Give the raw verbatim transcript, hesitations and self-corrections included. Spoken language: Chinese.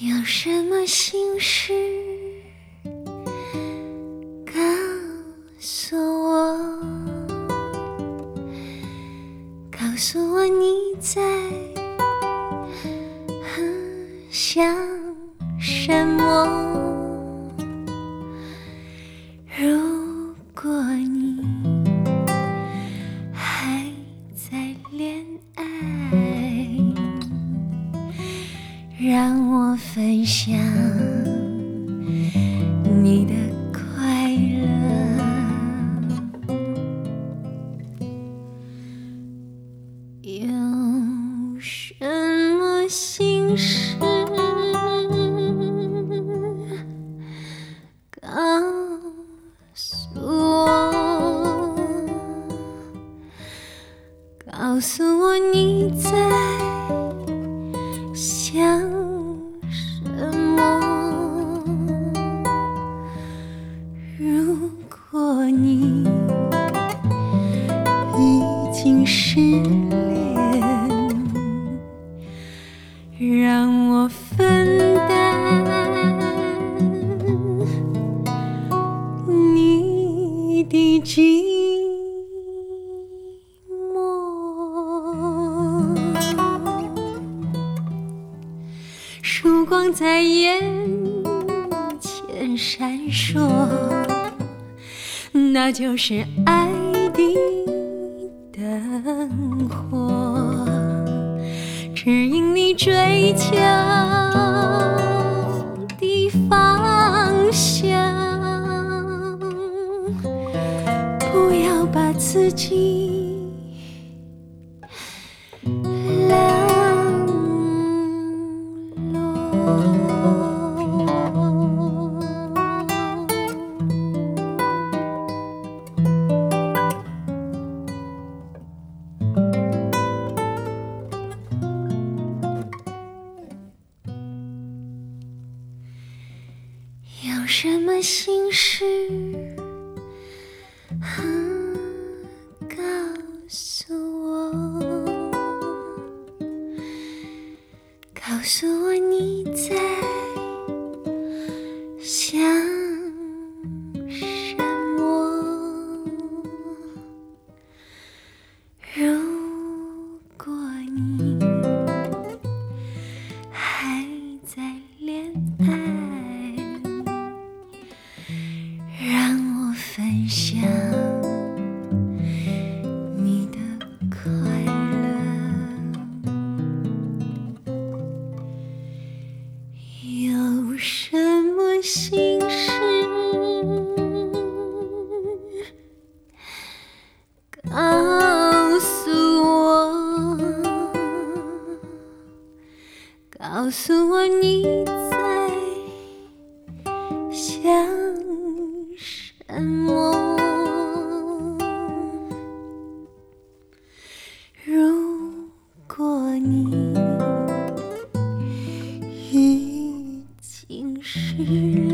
有什么心事告诉我，告诉我你在想什么。如果你还在恋爱，让我分享你的快乐。有什么心事告诉我，告诉我你在想什么。如果你已经失恋，让我分担你的寂寞。曙光在眼前闪烁，那就是爱的灯火，指引你追求的方向。不要把自己冷落。有什么心事告诉我，告诉我你在想什么。如果你还在恋爱，让我分享你的快乐。有什么心事告诉我，告诉我你在想什么。如果你已经失恋，